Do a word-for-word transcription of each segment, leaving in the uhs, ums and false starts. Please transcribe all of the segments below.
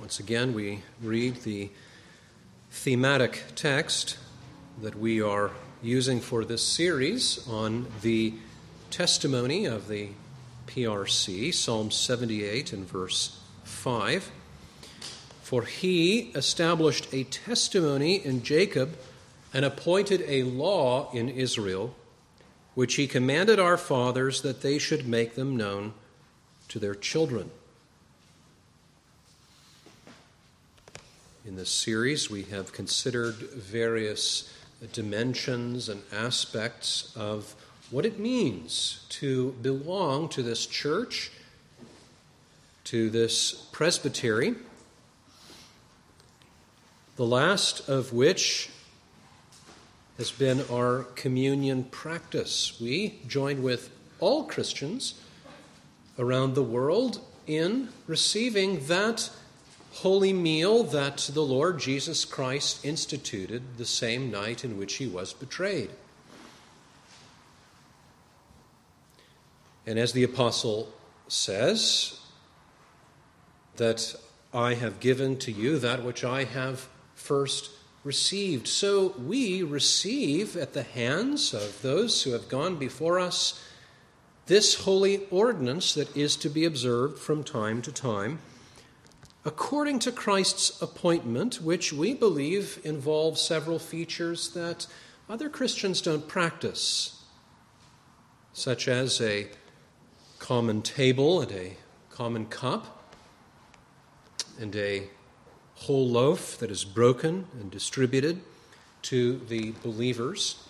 Once again, we read the thematic text that we are using for this series on the testimony of the P R C, Psalm seventy-eight and verse five. For he established a testimony in Jacob and appointed a law in Israel, which he commanded our fathers that they should make them known to their children. In this series, we have considered various dimensions and aspects of what it means to belong to this church, to this presbytery, the last of which has been our communion practice. We join with all Christians around the world in receiving that holy meal that the Lord Jesus Christ instituted the same night in which he was betrayed. And as the apostle says, that I have given to you that which I have first received. So we receive at the hands of those who have gone before us this holy ordinance that is to be observed from time to time, according to Christ's appointment, which we believe involves several features that other Christians don't practice, such as a common table and a common cup and a whole loaf that is broken and distributed to the believers.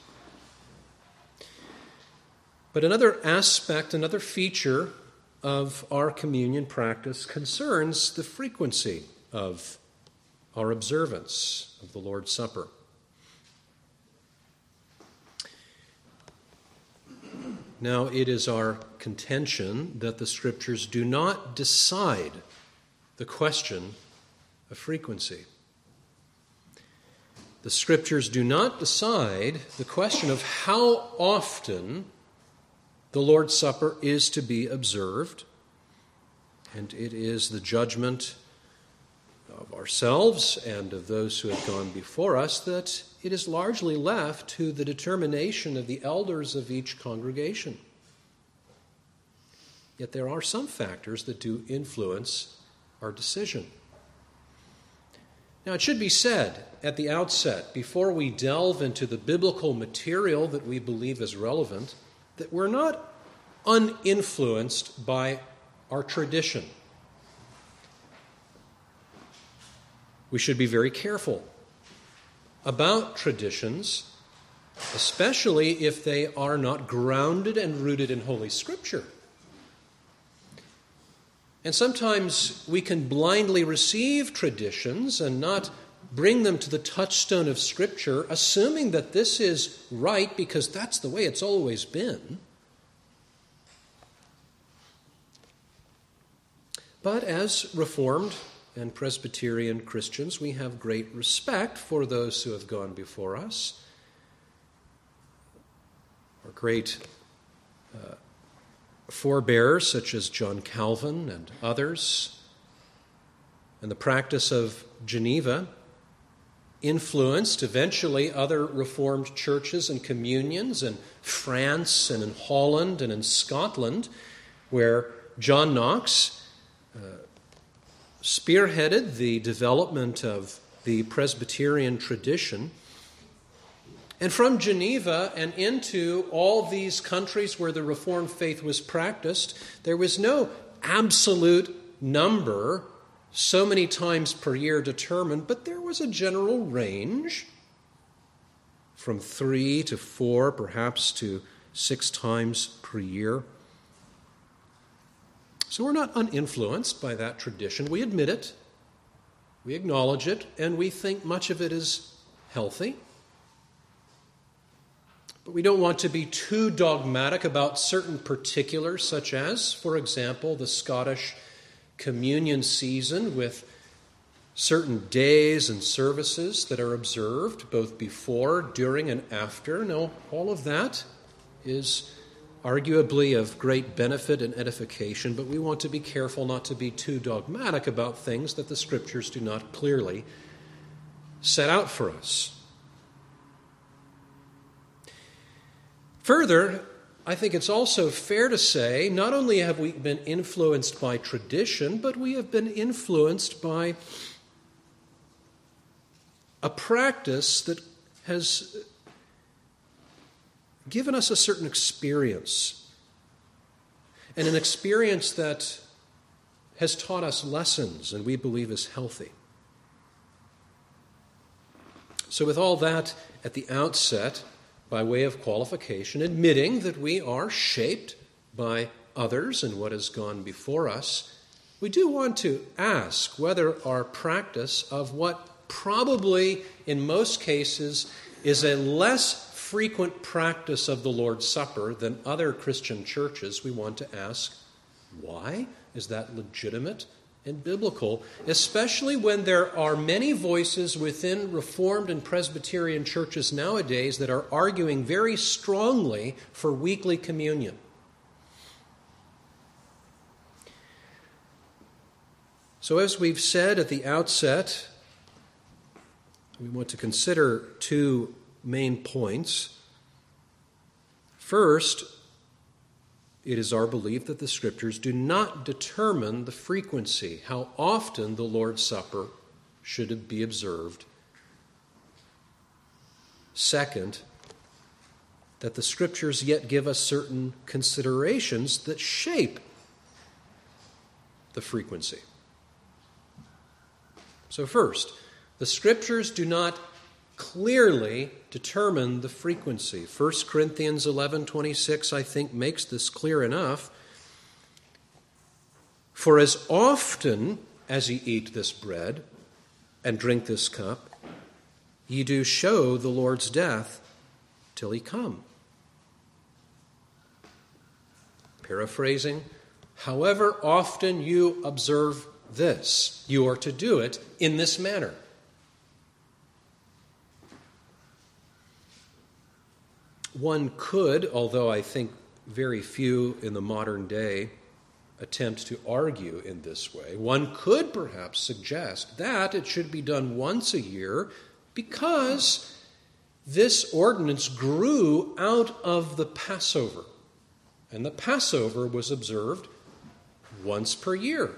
But another aspect, another feature of our communion practice concerns the frequency of our observance of the Lord's Supper. Now, it is our contention that the Scriptures do not decide the question of frequency. The Scriptures do not decide the question of how often the Lord's Supper is to be observed, and it is the judgment of ourselves and of those who have gone before us that it is largely left to the determination of the elders of each congregation. Yet there are some factors that do influence our decision. Now, it should be said at the outset, before we delve into the biblical material that we believe is relevant, that we're not uninfluenced by our tradition. We should be very careful about traditions, especially if they are not grounded and rooted in Holy Scripture. And sometimes we can blindly receive traditions and not bring them to the touchstone of Scripture, assuming that this is right because that's the way it's always been. But as Reformed and Presbyterian Christians, we have great respect for those who have gone before us. Our great uh, forebears, such as John Calvin and others, and the practice of Geneva influenced eventually other Reformed churches and communions in France and in Holland and in Scotland, where John Knox uh, spearheaded the development of the Presbyterian tradition. And from Geneva and into all these countries where the Reformed faith was practiced, there was no absolute number so many times per year determined, but there was a general range from three to four, perhaps to six times per year. So we're not uninfluenced by that tradition. We admit it, we acknowledge it, and we think much of it is healthy. But we don't want to be too dogmatic about certain particulars, such as, for example, the Scottish communion season with certain days and services that are observed both before, during, and after. No, all of that is arguably of great benefit and edification, but we want to be careful not to be too dogmatic about things that the Scriptures do not clearly set out for us. Further, I think it's also fair to say, not only have we been influenced by tradition, but we have been influenced by a practice that has given us a certain experience, and an experience that has taught us lessons and we believe is healthy. So with all that at the outset, by way of qualification, admitting that we are shaped by others and what has gone before us, we do want to ask whether our practice of what probably in most cases is a less frequent practice of the Lord's Supper than other Christian churches, we want to ask, why? Is that legitimate and biblical? Especially when there are many voices within Reformed and Presbyterian churches nowadays that are arguing very strongly for weekly communion. So as we've said at the outset, we want to consider two main points. First, it is our belief that the Scriptures do not determine the frequency, how often the Lord's Supper should be observed. Second, that the Scriptures yet give us certain considerations that shape the frequency. So first, the Scriptures do not clearly determine the frequency. First Corinthians eleven twenty-six, I think, makes this clear enough. For as often as ye eat this bread and drink this cup, ye do show the Lord's death till he come. Paraphrasing, however often you observe this, you are to do it in this manner. One could, although I think very few in the modern day attempt to argue in this way, one could perhaps suggest that it should be done once a year because this ordinance grew out of the Passover. And the Passover was observed once per year.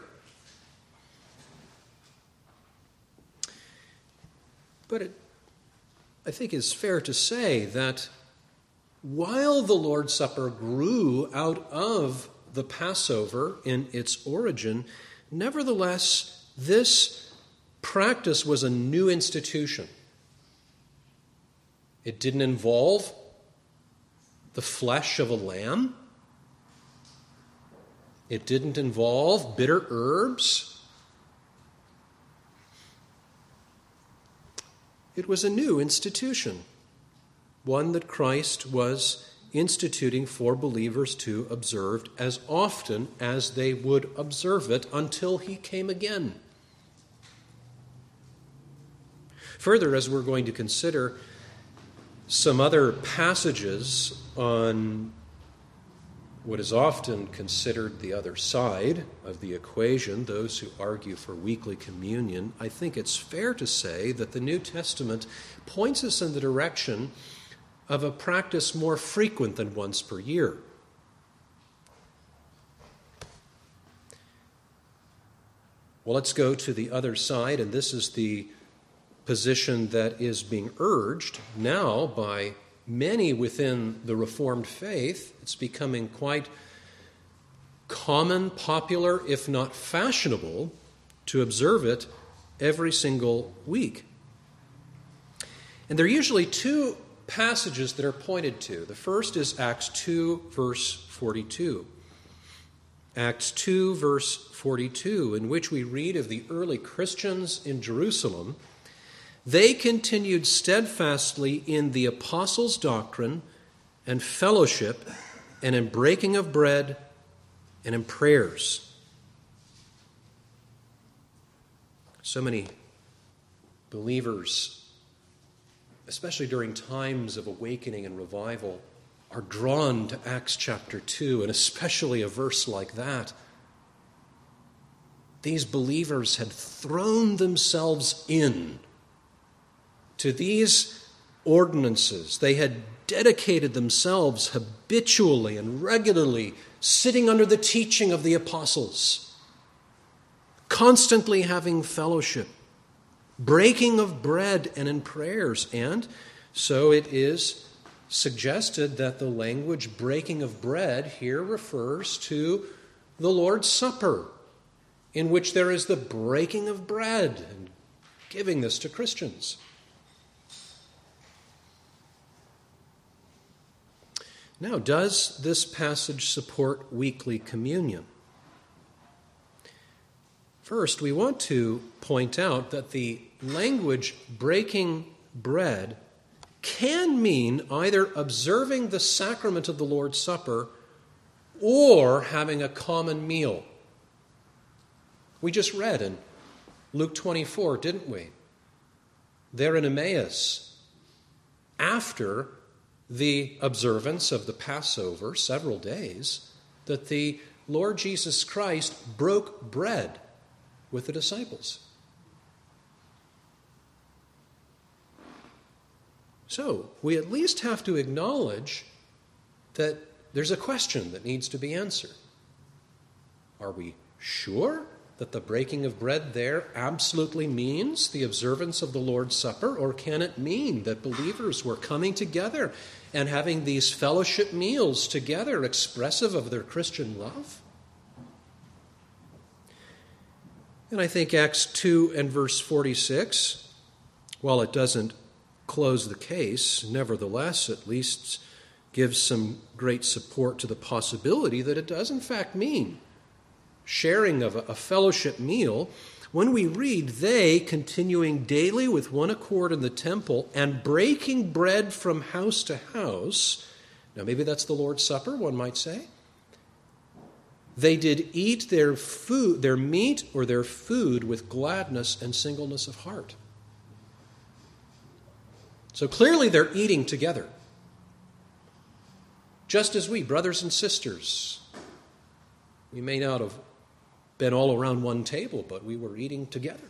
But it, I think it's fair to say that while the Lord's Supper grew out of the Passover in its origin, nevertheless, this practice was a new institution. It didn't involve the flesh of a lamb. It didn't involve bitter herbs. It was a new institution, one that Christ was instituting for believers to observe as often as they would observe it until he came again. Further, as we're going to consider some other passages on what is often considered the other side of the equation, those who argue for weekly communion, I think it's fair to say that the New Testament points us in the direction of a practice more frequent than once per year. Well, let's go to the other side, and this is the position that is being urged now by many within the Reformed faith. It's becoming quite common, popular, if not fashionable, to observe it every single week. And there are usually two passages that are pointed to. The first is Acts two, verse forty-two. Acts two, verse forty-two, in which we read of the early Christians in Jerusalem. They continued steadfastly in the apostles' doctrine and fellowship and in breaking of bread and in prayers. So many believers, especially during times of awakening and revival, are drawn to Acts chapter two, and especially a verse like that. These believers had thrown themselves in to these ordinances. They had dedicated themselves habitually and regularly, sitting under the teaching of the apostles, constantly having fellowship, breaking of bread and in prayers. And so it is suggested that the language breaking of bread here refers to the Lord's Supper, in which there is the breaking of bread and giving this to Christians. Now, does this passage support weekly communion? First, we want to point out that the language breaking bread can mean either observing the sacrament of the Lord's Supper or having a common meal. We just read in Luke twenty-four, didn't we? There in Emmaus, after the observance of the Passover, several days, that the Lord Jesus Christ broke bread with the disciples. So, we at least have to acknowledge that there's a question that needs to be answered. Are we sure that the breaking of bread there absolutely means the observance of the Lord's Supper, or can it mean that believers were coming together and having these fellowship meals together expressive of their Christian love? And I think Acts two and verse forty-six, while it doesn't close the case, nevertheless at least gives some great support to the possibility that it does in fact mean sharing of a, a fellowship meal. When we read, they continuing daily with one accord in the temple and breaking bread from house to house. Now maybe that's the Lord's Supper, one might say. They did eat their food, their meat or their food with gladness and singleness of heart. So clearly they're eating together. Just as we, brothers and sisters, we may not have been all around one table, but we were eating together.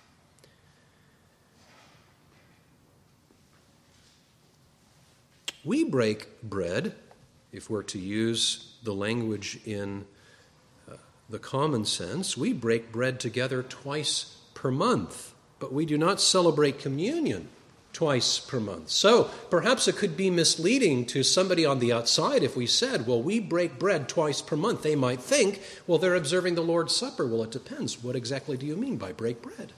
We break bread, if we're to use the language in uh, the common sense, we break bread together twice per month, but we do not celebrate communion twice per month. So perhaps it could be misleading to somebody on the outside if we said, well, we break bread twice per month. They might think, well, they're observing the Lord's Supper. Well, it depends. What exactly do you mean by break bread?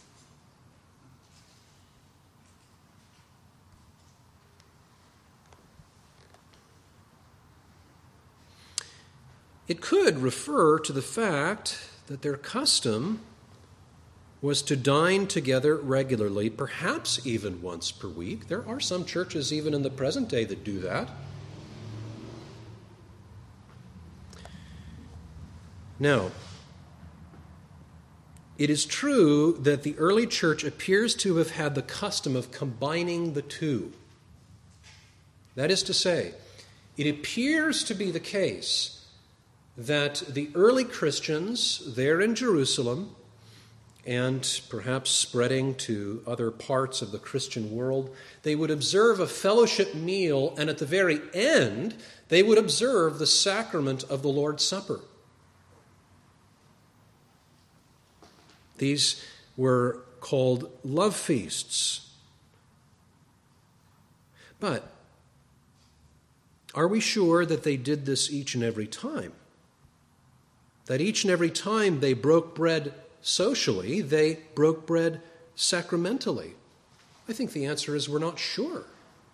It could refer to the fact that their custom was to dine together regularly, perhaps even once per week. There are some churches even in the present day that do that. Now, it is true that the early church appears to have had the custom of combining the two. That is to say, it appears to be the case that the early Christians there in Jerusalem, and perhaps spreading to other parts of the Christian world, they would observe a fellowship meal, and at the very end, they would observe the sacrament of the Lord's Supper. These were called love feasts. But are we sure that they did this each and every time? That each and every time they broke bread socially, they broke bread sacramentally? I think the answer is we're not sure.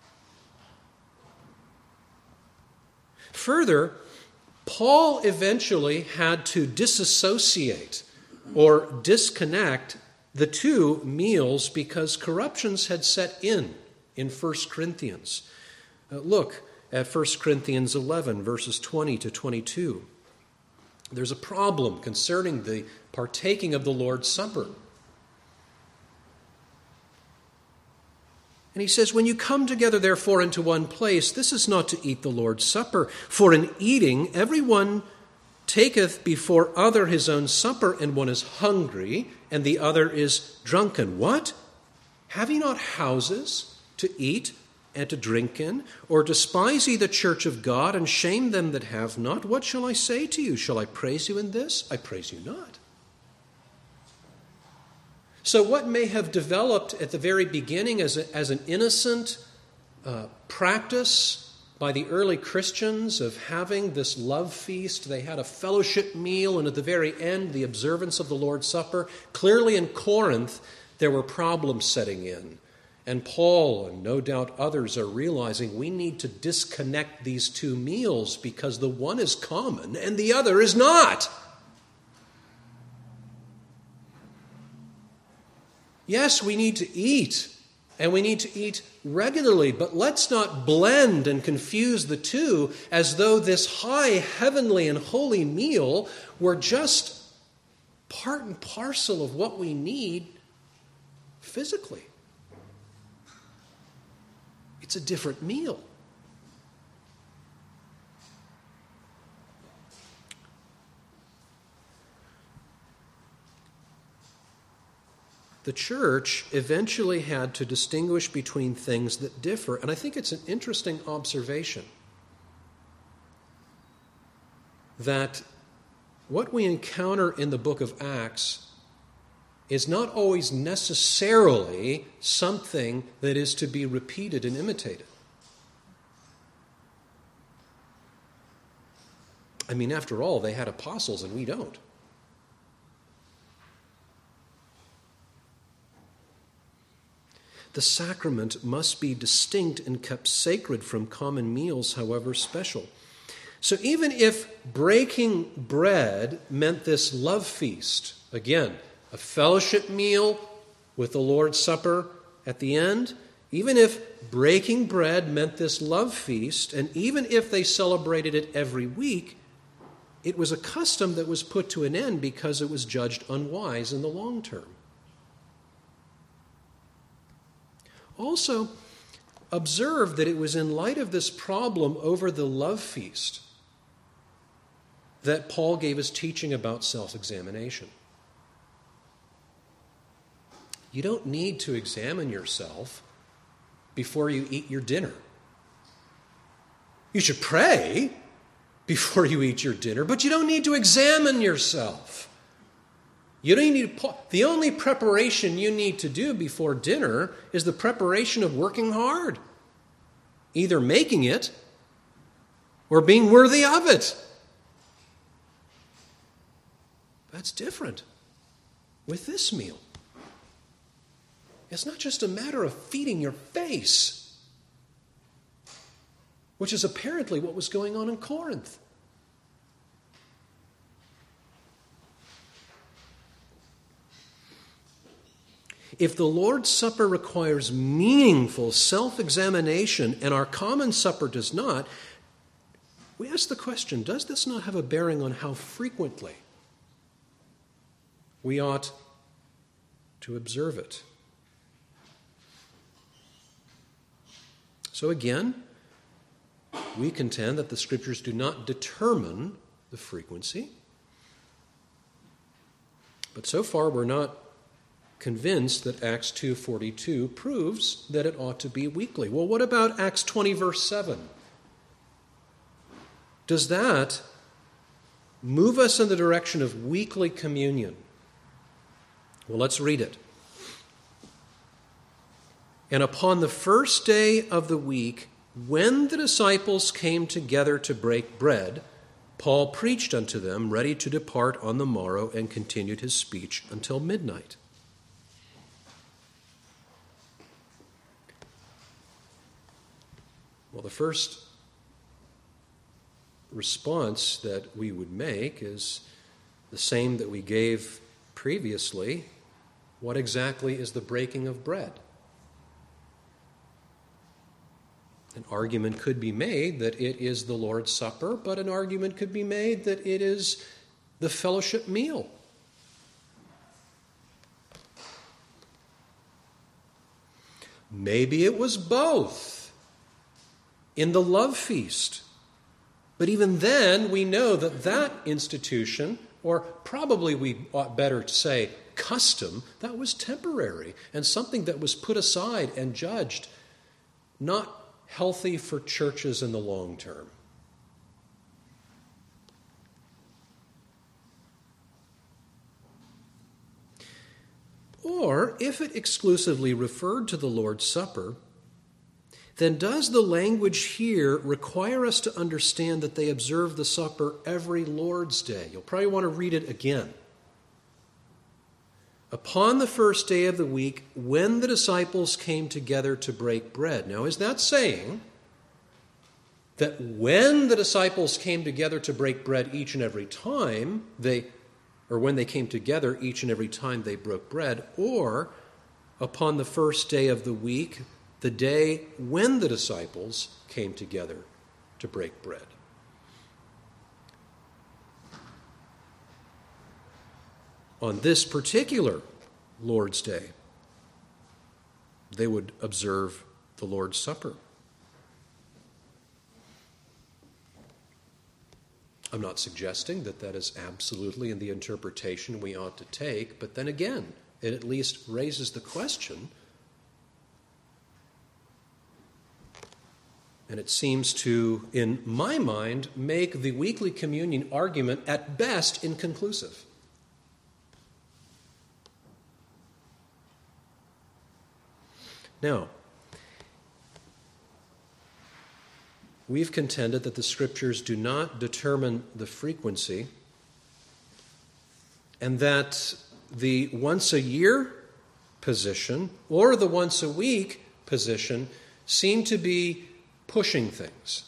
Further, Paul eventually had to disassociate or disconnect the two meals because corruptions had set in in First Corinthians. Uh, look at First Corinthians eleven, verses twenty to twenty-two. There's a problem concerning the partaking of the Lord's Supper. And he says, when you come together, therefore, into one place, this is not to eat the Lord's Supper. For in eating, everyone taketh before other his own supper, and one is hungry, and the other is drunken. What? Have ye not houses to eat and to drink in? Or despise ye the church of God, and shame them that have not? What shall I say to you? Shall I praise you in this? I praise you not. So what may have developed at the very beginning as, a, as an innocent uh, practice by the early Christians of having this love feast, they had a fellowship meal, and at the very end, the observance of the Lord's Supper. Clearly in Corinth, there were problems setting in. And Paul, and no doubt others, are realizing we need to disconnect these two meals because the one is common and the other is not. Yes, we need to eat, and we need to eat regularly, but let's not blend and confuse the two as though this high, heavenly, and holy meal were just part and parcel of what we need physically. It's a different meal. The church eventually had to distinguish between things that differ, and I think it's an interesting observation that what we encounter in the book of Acts is not always necessarily something that is to be repeated and imitated. I mean, after all, they had apostles and we don't. The sacrament must be distinct and kept sacred from common meals, however special. So even if breaking bread meant this love feast, again, a fellowship meal with the Lord's Supper at the end, even if breaking bread meant this love feast, and even if they celebrated it every week, it was a custom that was put to an end because it was judged unwise in the long term. Also, observe that it was in light of this problem over the love feast that Paul gave his teaching about self-examination. You don't need to examine yourself before you eat your dinner. You should pray before you eat your dinner, but you don't need to examine yourself. You don't need to, the only preparation you need to do before dinner is the preparation of working hard, either making it or being worthy of it. That's different with this meal. It's not just a matter of feeding your face, which is apparently what was going on in Corinth. If the Lord's Supper requires meaningful self-examination and our common supper does not, we ask the question, does this not have a bearing on how frequently we ought to observe it? So again, we contend that the Scriptures do not determine the frequency, but so far we're not convinced that Acts two forty-two proves that it ought to be weekly. Well, what about Acts twenty, verse seven? Does that move us in the direction of weekly communion? Well, let's read it. And upon the first day of the week, when the disciples came together to break bread, Paul preached unto them, ready to depart on the morrow, and continued his speech until midnight. Well, the first response that we would make is the same that we gave previously. What exactly is the breaking of bread? An argument could be made that it is the Lord's Supper, but an argument could be made that it is the fellowship meal. Maybe it was both in the love feast. But even then, we know that that institution, or probably we ought better to say custom, that was temporary and something that was put aside and judged not healthy for churches in the long term. Or, if it exclusively referred to the Lord's Supper, then does the language here require us to understand that they observe the supper every Lord's Day? You'll probably want to read it again. Upon the first day of the week, when the disciples came together to break bread. Now, is that saying that when the disciples came together to break bread each and every time they or when they came together each and every time they broke bread, or upon the first day of the week, the day when the disciples came together to break bread? On this particular Lord's Day, they would observe the Lord's Supper. I'm not suggesting that that is absolutely in the interpretation we ought to take, but then again, it at least raises the question, and it seems to, in my mind, make the weekly communion argument at best inconclusive. Now, we've contended that the Scriptures do not determine the frequency, and that the once-a-year position or the once-a-week position seem to be pushing things.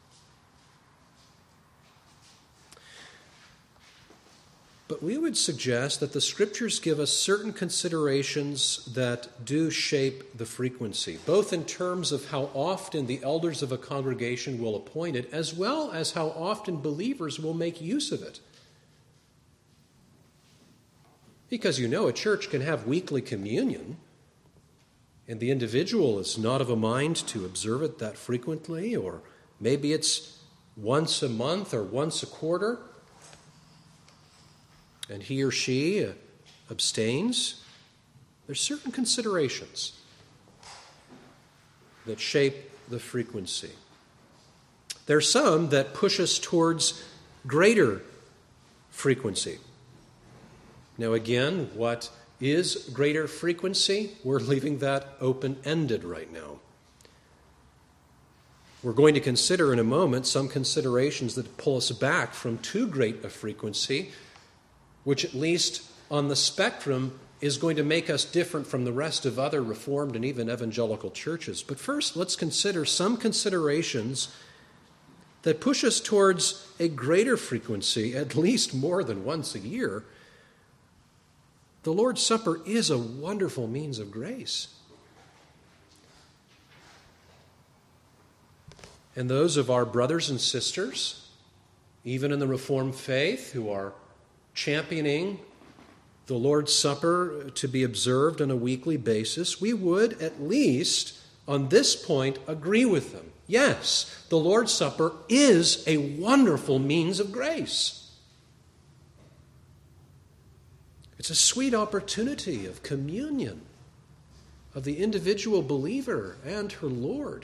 But we would suggest that the Scriptures give us certain considerations that do shape the frequency, both in terms of how often the elders of a congregation will appoint it, as well as how often believers will make use of it. Because you know, a church can have weekly communion, and the individual is not of a mind to observe it that frequently, or maybe it's once a month or once a quarter, and he or she abstains. There's certain considerations that shape the frequency. There are some that push us towards greater frequency. Now again, what is greater frequency? We're leaving that open-ended right now. We're going to consider in a moment some considerations that pull us back from too great a frequency, which at least on the spectrum is going to make us different from the rest of other Reformed and even evangelical churches. But first, let's consider some considerations that push us towards a greater frequency, at least more than once a year. The Lord's Supper is a wonderful means of grace. And those of our brothers and sisters, even in the Reformed faith, who are championing the Lord's Supper to be observed on a weekly basis, we would at least on this point agree with them. Yes, the Lord's Supper is a wonderful means of grace. It's a sweet opportunity of communion of the individual believer and her Lord.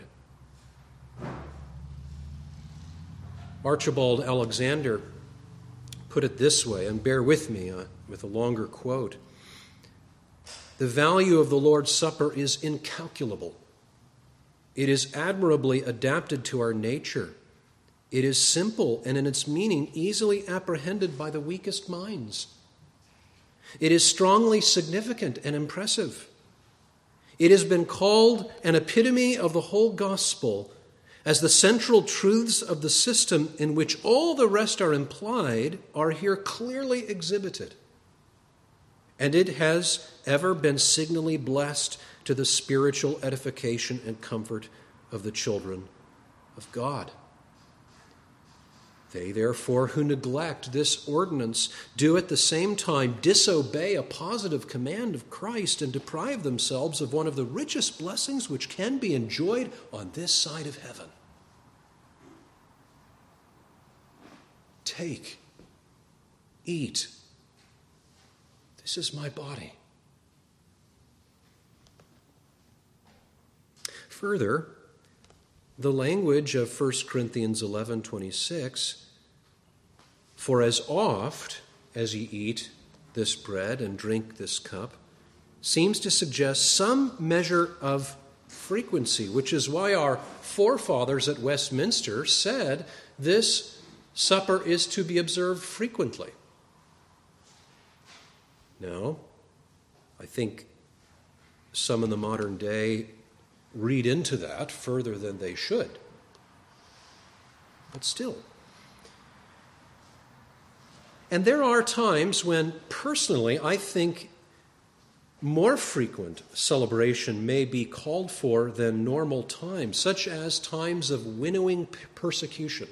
Archibald Alexander put it this way, and bear with me uh, with a longer quote. The value of the Lord's Supper is incalculable. It is admirably adapted to our nature. It is simple and in its meaning easily apprehended by the weakest minds. It is strongly significant and impressive. It has been called an epitome of the whole gospel, as the central truths of the system in which all the rest are implied are here clearly exhibited. And it has ever been signally blessed to the spiritual edification and comfort of the children of God. They, therefore, who neglect this ordinance do at the same time disobey a positive command of Christ and deprive themselves of one of the richest blessings which can be enjoyed on this side of heaven. Take, eat. This is my body. Further, the language of First Corinthians eleven twenty-six, for as oft as ye eat this bread and drink this cup, seems to suggest some measure of frequency, which is why our forefathers at Westminster said this supper is to be observed frequently. Now, I think some in the modern day read into that further than they should. But still. And there are times when, personally, I think more frequent celebration may be called for than normal times, such as times of winnowing persecution.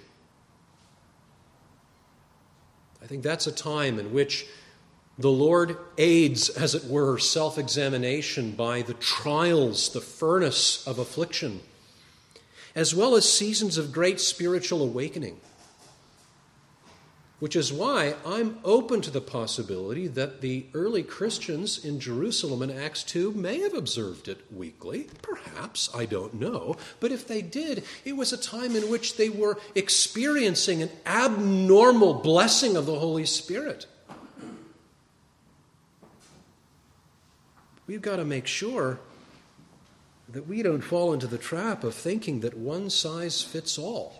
I think that's a time in which the Lord aids, as it were, self-examination by the trials, the furnace of affliction, as well as seasons of great spiritual awakening. Which is why I'm open to the possibility that the early Christians in Jerusalem in Acts two may have observed it weekly. Perhaps, I don't know. But if they did, it was a time in which they were experiencing an abnormal blessing of the Holy Spirit. We've got to make sure that we don't fall into the trap of thinking that one size fits all.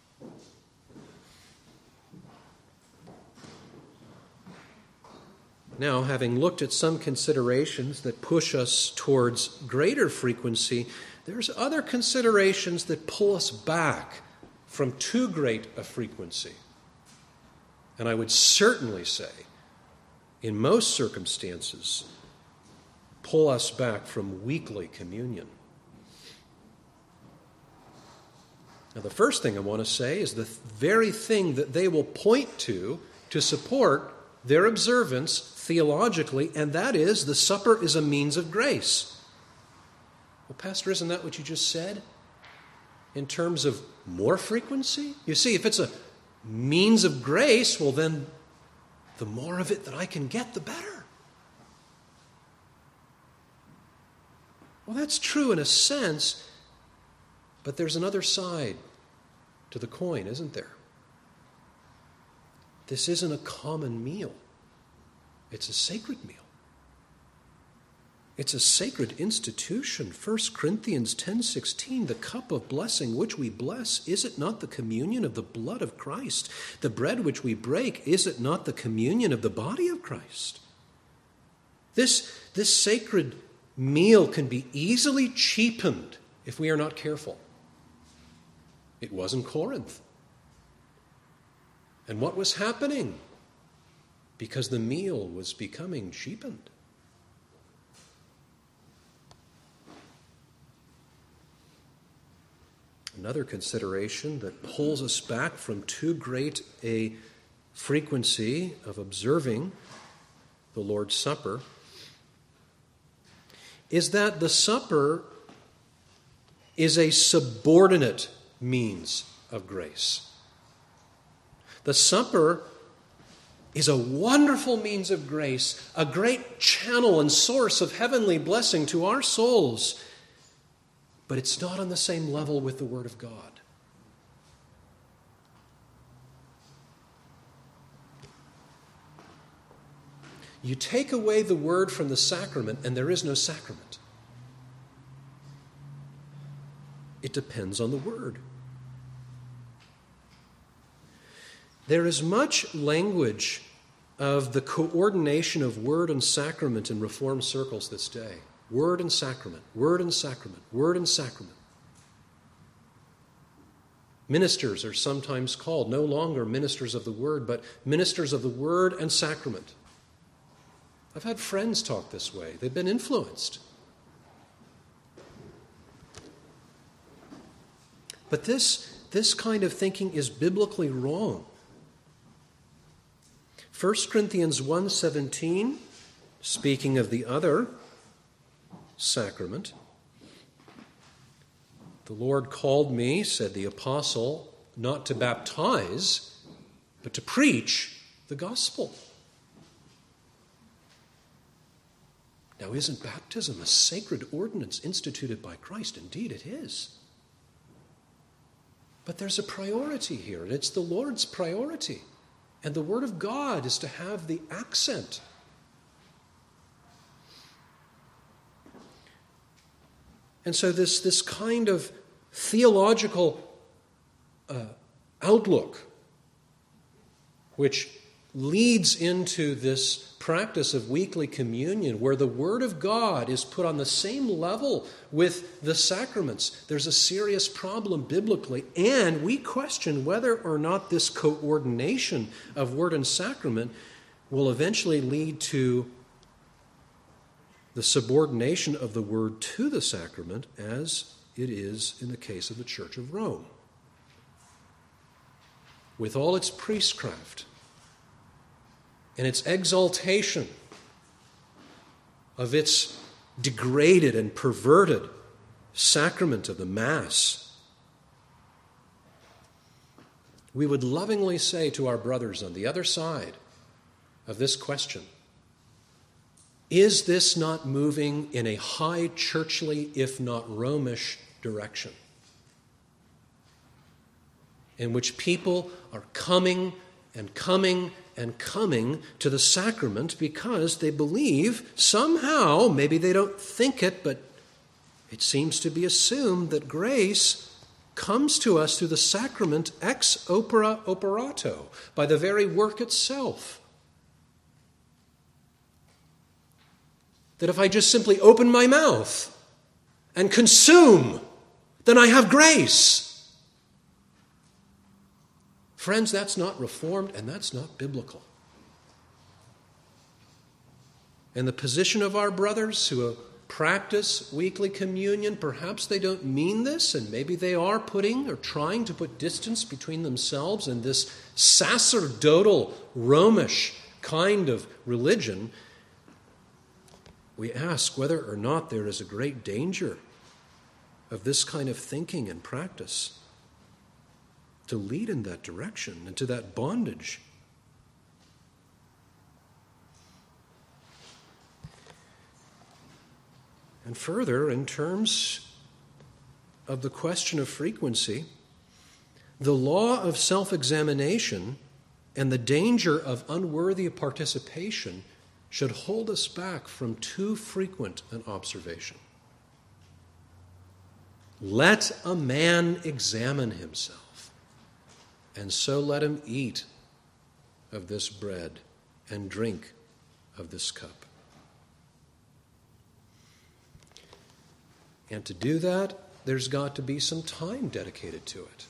Now, having looked at some considerations that push us towards greater frequency, there's other considerations that pull us back from too great a frequency. And I would certainly say, in most circumstances, pull us back from weekly communion. Now, the first thing I want to say is the very thing that they will point to to support their observance theologically, and that is the supper is a means of grace. Well, Pastor, isn't that what you just said? In terms of more frequency? You see, if it's a means of grace, well then, the more of it that I can get, the better. Well, that's true in a sense, but there's another side to the coin, isn't there? This isn't a common meal. It's a sacred meal. It's a sacred institution. First Corinthians ten sixteen, the cup of blessing which we bless, is it not the communion of the blood of Christ? The bread which we break, is it not the communion of the body of Christ? This, this sacred meal can be easily cheapened if we are not careful. It was in Corinth. And what was happening? Because the meal was becoming cheapened. Another consideration that pulls us back from too great a frequency of observing the Lord's Supper is that the supper is a subordinate means of grace. The supper is a wonderful means of grace, a great channel and source of heavenly blessing to our souls, but it's not on the same level with the Word of God. You take away the Word from the sacrament, and there is no sacrament. It depends on the Word. There is much language of the coordination of word and sacrament in Reformed circles this day. Word and sacrament, word and sacrament, word and sacrament. Ministers are sometimes called no longer ministers of the word, but ministers of the word and sacrament. I've had friends talk this way. They've been influenced. But this this kind of thinking is biblically wrong. First Corinthians one seventeen, speaking of the other sacrament, the Lord called me, said the apostle, not to baptize, but to preach the gospel. Now, isn't baptism a sacred ordinance instituted by Christ? Indeed, it is. But there's a priority here, and it's the Lord's priority. And the Word of God is to have the accent. And so this, this kind of theological uh, outlook, which leads into this practice of weekly communion, where the Word of God is put on the same level with the sacraments, there's a serious problem biblically, and we question whether or not this coordination of Word and sacrament will eventually lead to the subordination of the Word to the sacrament, as it is in the case of the Church of Rome. With all its priestcraft and its exaltation of its degraded and perverted sacrament of the Mass, we would lovingly say to our brothers on the other side of this question, is this not moving in a high churchly, if not Romish, direction, in which people are coming and coming and coming to the sacrament because they believe somehow, maybe they don't think it, but it seems to be assumed that grace comes to us through the sacrament ex opere operato, by the very work itself. That if I just simply open my mouth and consume, then I have grace. Friends, that's not Reformed and that's not biblical. And the position of our brothers who practice weekly communion, perhaps they don't mean this, and maybe they are putting or trying to put distance between themselves and this sacerdotal, Romish kind of religion. We ask whether or not there is a great danger of this kind of thinking and practice to lead in that direction and to that bondage. And further, in terms of the question of frequency, the law of self-examination and the danger of unworthy participation should hold us back from too frequent an observation. Let a man examine himself, and so let him eat of this bread and drink of this cup. And to do that, there's got to be some time dedicated to it.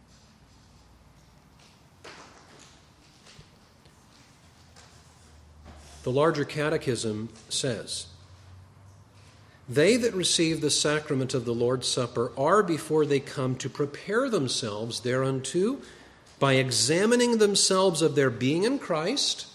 The larger catechism says, "They that receive the sacrament of the Lord's Supper are, before they come, to prepare themselves thereunto by examining themselves of their being in Christ,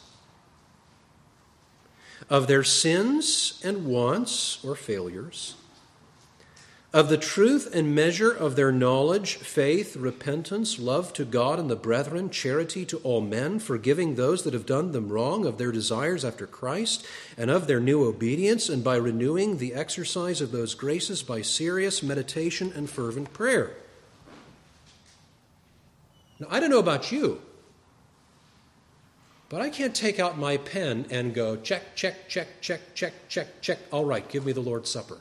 of their sins and wants or failures, of the truth and measure of their knowledge, faith, repentance, love to God and the brethren, charity to all men, forgiving those that have done them wrong, of their desires after Christ, and of their new obedience, and by renewing the exercise of those graces by serious meditation and fervent prayer." Now, I don't know about you, but I can't take out my pen and go, check, check, check, check, check, check, check. All right, give me the Lord's Supper.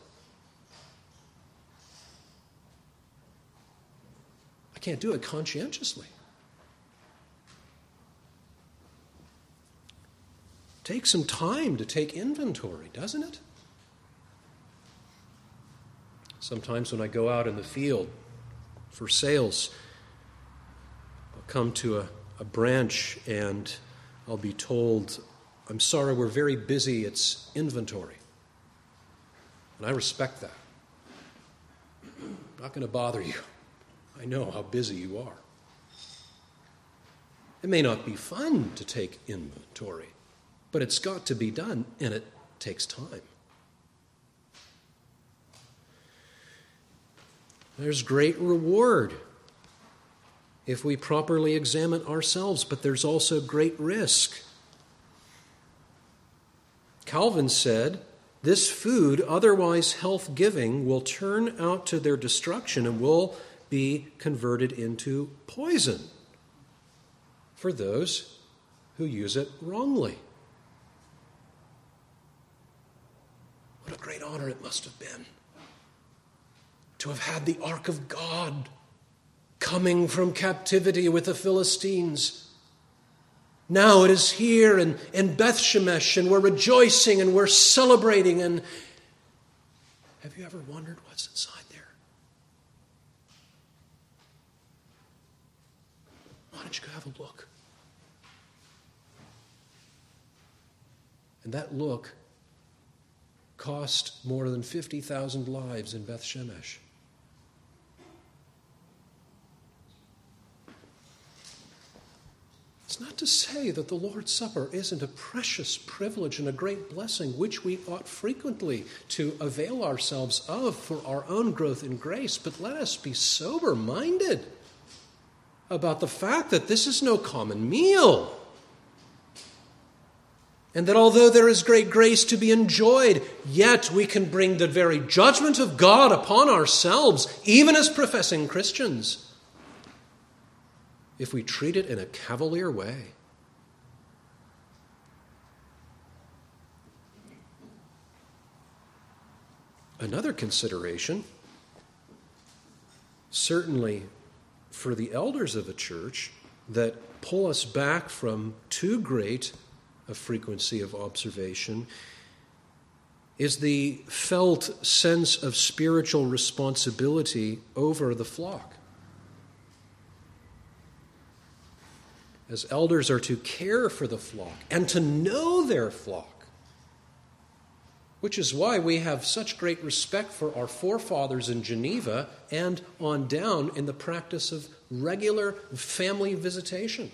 I can't do it conscientiously. It takes some time to take inventory, doesn't it? Sometimes when I go out in the field for sales, I'll come to a, a branch and I'll be told, "I'm sorry, we're very busy, it's inventory." And I respect that. I'm not going to bother you. I know how busy you are. It may not be fun to take inventory, but it's got to be done, and it takes time. There's great reward if we properly examine ourselves, but there's also great risk. Calvin said, this food, otherwise health-giving, will turn out to their destruction and will be converted into poison for those who use it wrongly. What a great honor it must have been to have had the ark of God coming from captivity with the Philistines. Now it is here in, in Beth Shemesh, and we're rejoicing and we're celebrating. And have you ever wondered what's inside there? Why don't you go have a look? And that look cost more than fifty thousand lives in Beth Shemesh. It's not to say that the Lord's Supper isn't a precious privilege and a great blessing which we ought frequently to avail ourselves of for our own growth in grace, but let us be sober-minded about the fact that this is no common meal. And that although there is great grace to be enjoyed, yet we can bring the very judgment of God upon ourselves, even as professing Christians, if we treat it in a cavalier way. Another consideration, certainly for the elders of a church, that pull us back from too great a frequency of observation, is the felt sense of spiritual responsibility over the flock. As elders are to care for the flock and to know their flock, which is why we have such great respect for our forefathers in Geneva and on down in the practice of regular family visitation.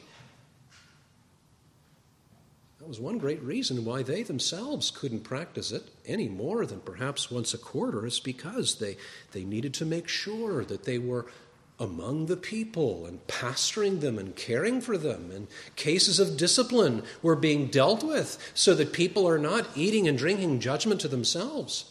That was one great reason why they themselves couldn't practice it any more than perhaps once a quarter, is because they, they needed to make sure that they were among the people and pastoring them and caring for them, and cases of discipline were being dealt with so that people are not eating and drinking judgment to themselves.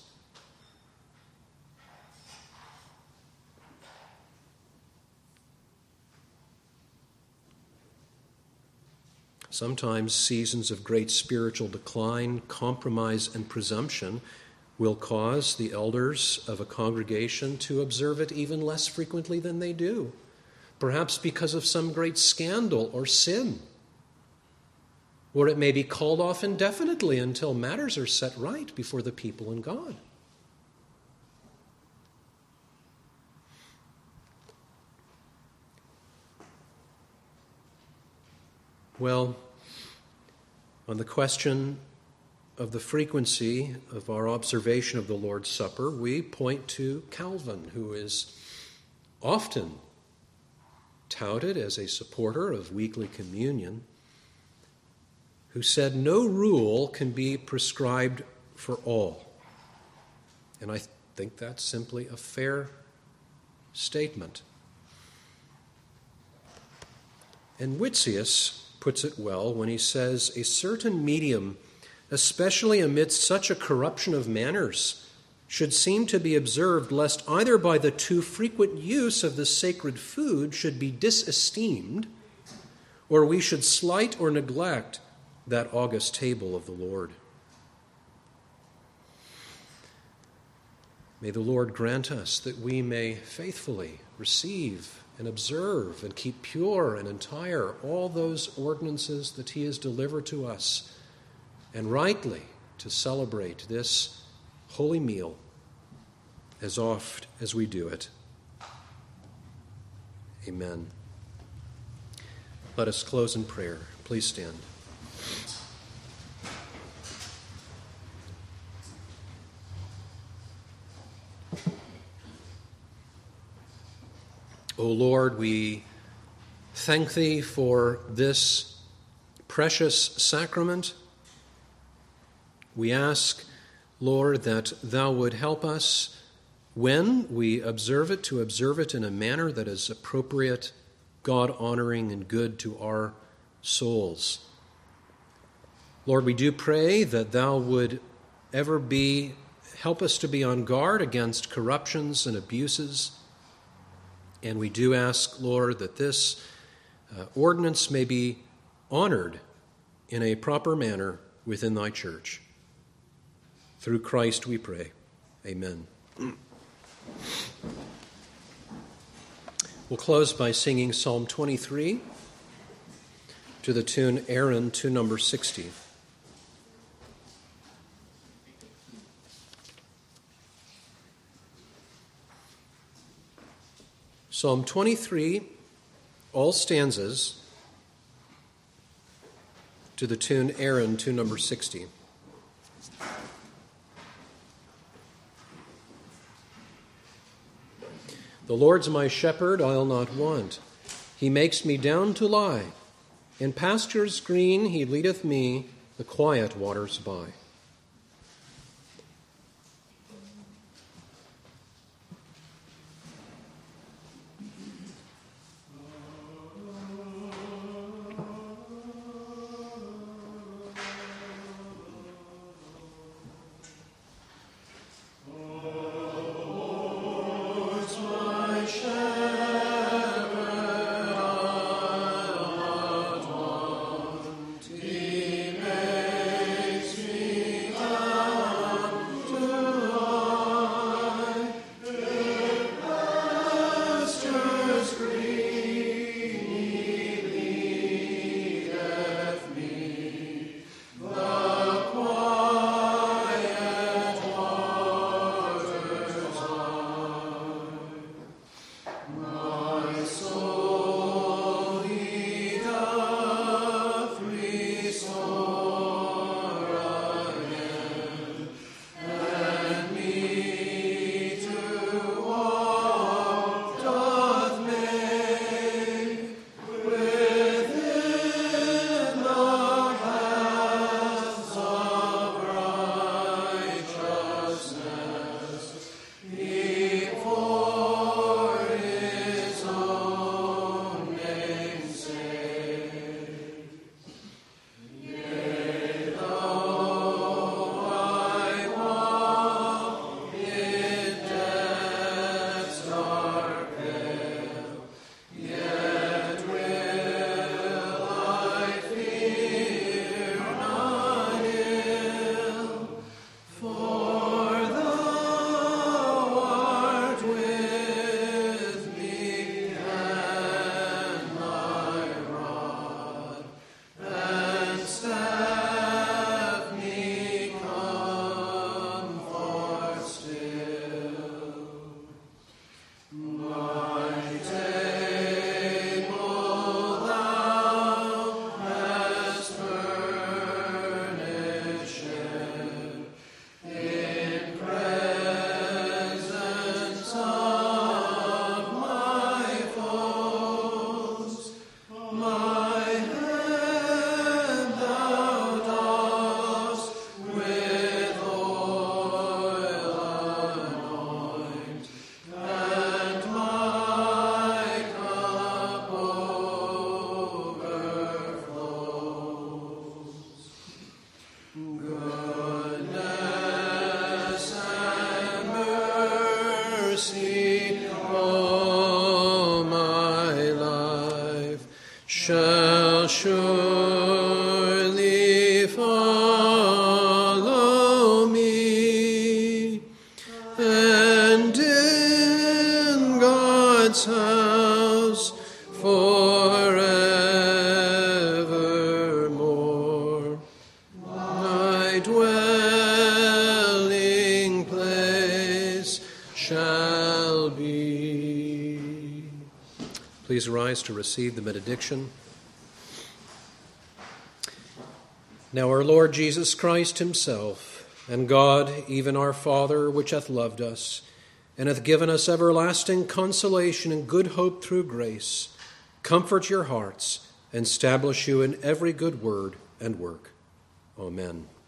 Sometimes seasons of great spiritual decline, compromise, and presumption will cause the elders of a congregation to observe it even less frequently than they do, perhaps because of some great scandal or sin, or it may be called off indefinitely until matters are set right before the people and God. Well, on the question of the frequency of our observation of the Lord's Supper, we point to Calvin, who is often touted as a supporter of weekly communion, who said no rule can be prescribed for all. And I think that's simply a fair statement. And Witsius puts it well when he says, a certain medium, especially amidst such a corruption of manners, should seem to be observed, lest either by the too frequent use of the sacred food should be disesteemed, or we should slight or neglect that august table of the Lord. May the Lord grant us that we may faithfully receive and observe and keep pure and entire all those ordinances that he has delivered to us, and rightly to celebrate this holy meal as oft as we do it. Amen. Let us close in prayer. Please stand. O Lord, we thank thee for this precious sacrament. We ask, Lord, that thou would help us when we observe it, to observe it in a manner that is appropriate, God-honoring, and good to our souls. Lord, we do pray that thou would ever be, help us to be on guard against corruptions and abuses. And we do ask, Lord, that this uh, ordinance may be honored in a proper manner within thy church. Through Christ we pray. Amen. We'll close by singing Psalm twenty-three to the tune Aaron to number sixty. Psalm twenty-three, all stanzas, to the tune Aaron to number sixty. The Lord's my shepherd, I'll not want. He makes me down to lie. In pastures green he leadeth me, the quiet waters by. shall surely follow me, and in God's house forevermore, my dwelling place shall be. Please rise to receive the benediction. Now our Lord Jesus Christ himself, and God, even our Father, which hath loved us, and hath given us everlasting consolation and good hope through grace, comfort your hearts and establish you in every good word and work. Amen.